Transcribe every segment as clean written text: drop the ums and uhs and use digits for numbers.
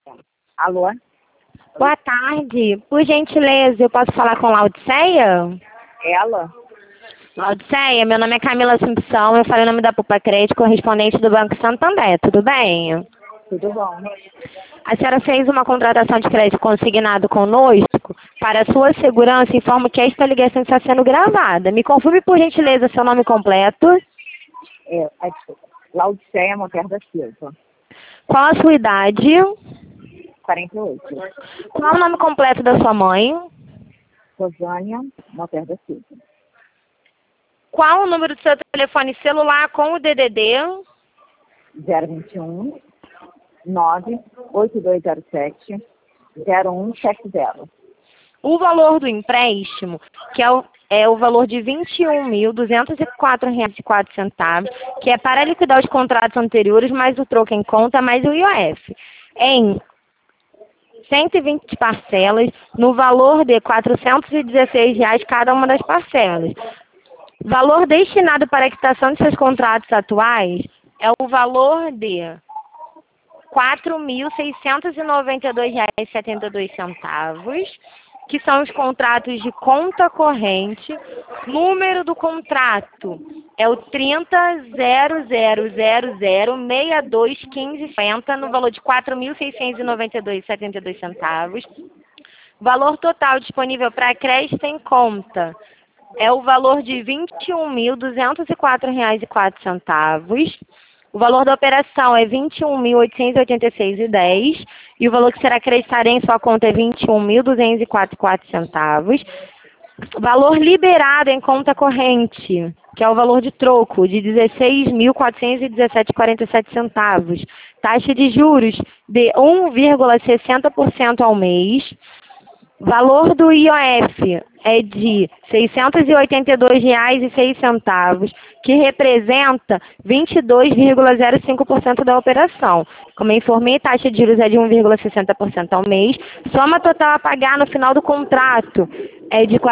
Alô? Boa tarde. Por gentileza, eu posso falar com Laodiceia? Ela? Laodiceia, meu nome é Camila Simpson, eu falei o nome da Pupa Crédito, correspondente do Banco Santander, tudo bem? Tudo bom? A senhora fez uma contratação de crédito consignado conosco. Para sua segurança, informo que esta ligação está sendo gravada. Me confirme, por gentileza, seu nome completo. Desculpa. Laodiceia Monteiro da Silva. Qual a sua idade? 48. Qual o nome completo da sua mãe? Rosânia Monteiro da Silva. Qual o número do seu telefone celular com o DDD? 021 98207 0170. O valor do empréstimo, que é o valor de R$ 21.204,04, que é para liquidar os contratos anteriores, mais o troco em conta, mais o IOF, em 120 parcelas, no valor de R$ 416 cada uma das parcelas. Valor destinado para a quitação de seus contratos atuais é o valor de R$ 4.692,72, que são os contratos de conta corrente. Número do contrato é o 30.0000621550, no valor de R$ 4.692,72. Valor total disponível para crédito em conta é o valor de R$ 21.204,04. O valor da operação é R$ 21.886,10 e o valor que será acreditado em sua conta é R$ 21.204,04. Valor liberado em conta corrente, que é o valor de troco, de R$ 16.417,47. Taxa de juros de 1,60% ao mês. Valor do IOF é de R$ 682,06, que representa 22,05% da operação. Como eu informei, taxa de juros é de 1,60% ao mês. Soma total a pagar no final do contrato é de R$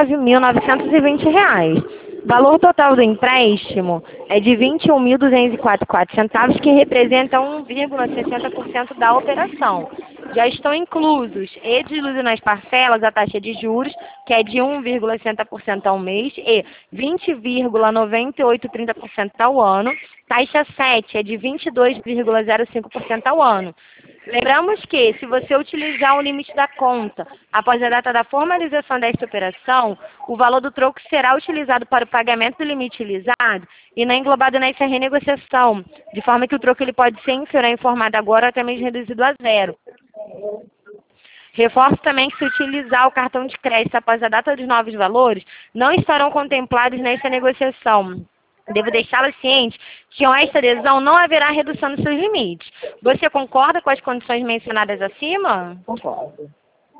49.920. Valor total do empréstimo é de R$ 21.204,04, que representa 1,60% da operação. Já estão inclusos e diluídos nas parcelas a taxa de juros, que é de 1,60% ao mês e 20,9830% ao ano. Taxa 7 é de 22,05% ao ano. Lembramos que, se você utilizar o limite da conta após a data da formalização desta operação, o valor do troco será utilizado para o pagamento do limite utilizado e não englobado nessa renegociação, de forma que o troco ele pode ser inferior informado agora ou até mesmo reduzido a zero. Reforço também que, se utilizar o cartão de crédito após a data dos novos valores, não estarão contemplados nessa negociação. Devo deixá-la ciente que com esta adesão não haverá redução dos seus limites. Você concorda com as condições mencionadas acima? Concordo.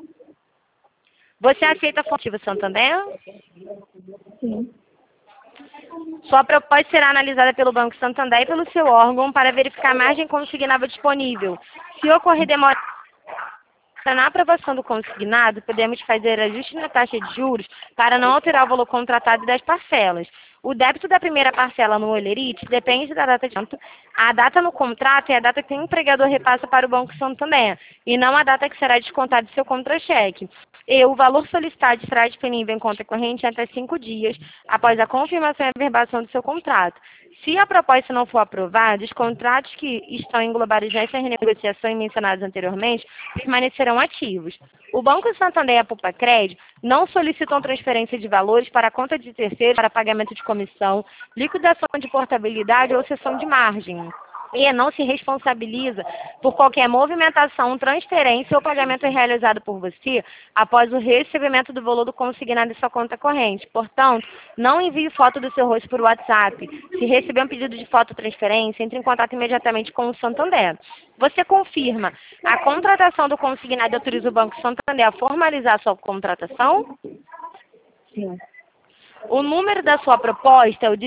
Você aceita a Fortiva Santander? Sim. Sua proposta será analisada pelo Banco Santander e pelo seu órgão para verificar a margem consignável disponível. Se ocorrer demora na aprovação do consignado, podemos fazer ajuste na taxa de juros para não alterar o valor contratado das parcelas. O débito da primeira parcela no Olerite depende da data de pagamento. A data no contrato é a data que o empregador repassa para o Banco Santander, e não a data que será descontada do seu contra-cheque. E o valor solicitado estará disponível em conta corrente até 5 dias após a confirmação e averbação do seu contrato. Se a proposta não for aprovada, os contratos que estão englobados nessa renegociação e mencionados anteriormente permanecerão ativos. O Banco Santander e a Pupa Crédito não solicitam transferência de valores para a conta de terceiros para pagamento de comissão, liquidação de portabilidade ou cessão de margem. E não se responsabiliza por qualquer movimentação, transferência ou pagamento realizado por você após o recebimento do valor do consignado em sua conta corrente. Portanto, não envie foto do seu rosto por WhatsApp. Se receber um pedido de foto ou transferência, entre em contato imediatamente com o Santander. Você confirma a contratação do consignado e autoriza o Banco Santander a formalizar a sua contratação? Sim. O número da sua proposta é o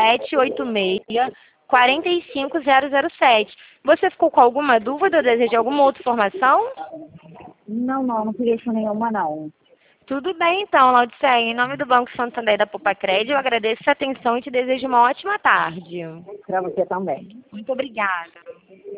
1786-45007. Você ficou com alguma dúvida ou deseja alguma outra informação? Não queria isso nenhuma, não. Tudo bem, então, Laodiceia. Em nome do Banco Santander e da Pupa Crédito, eu agradeço a atenção e te desejo uma ótima tarde. Para você também. Muito obrigada.